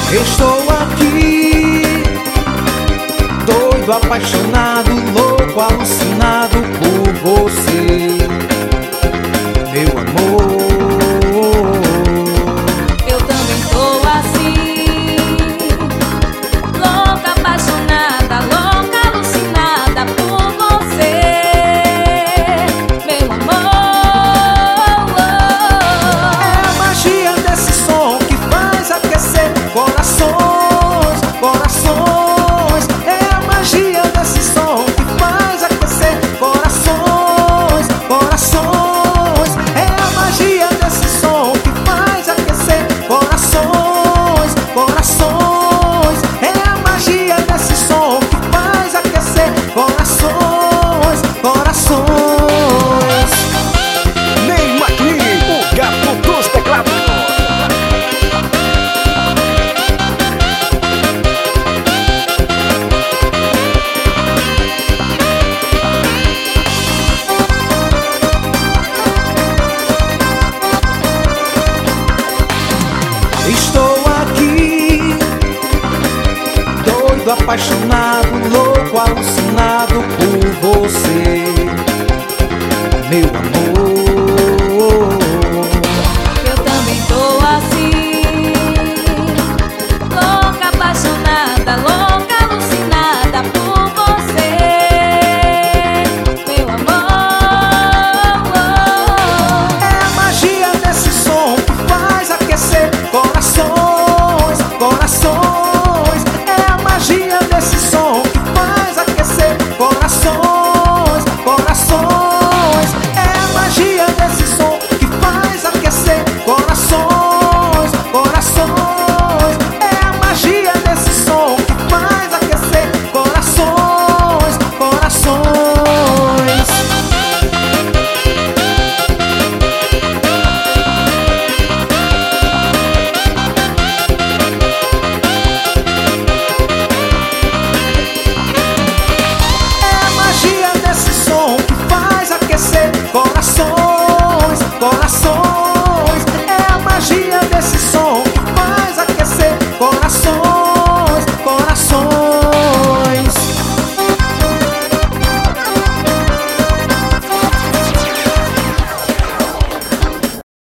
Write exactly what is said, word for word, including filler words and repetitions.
Estou aqui, doido, apaixonado, louco, alucinado por você, meu amor. Eu também tô assim, louca, apaixonada, louca, alucinada por você, meu amor. É a magia desse som que faz aquecer corações, corações. É a magia desse som que faz aquecer corações, corações. É a magia desse som que faz aquecer corações, corações. É a magia desse som que faz aquecer corações, corações. Ney McLean, o gato dos teclados. Estou aqui, doido, apaixonado, louco, alucinado por você, meu amor.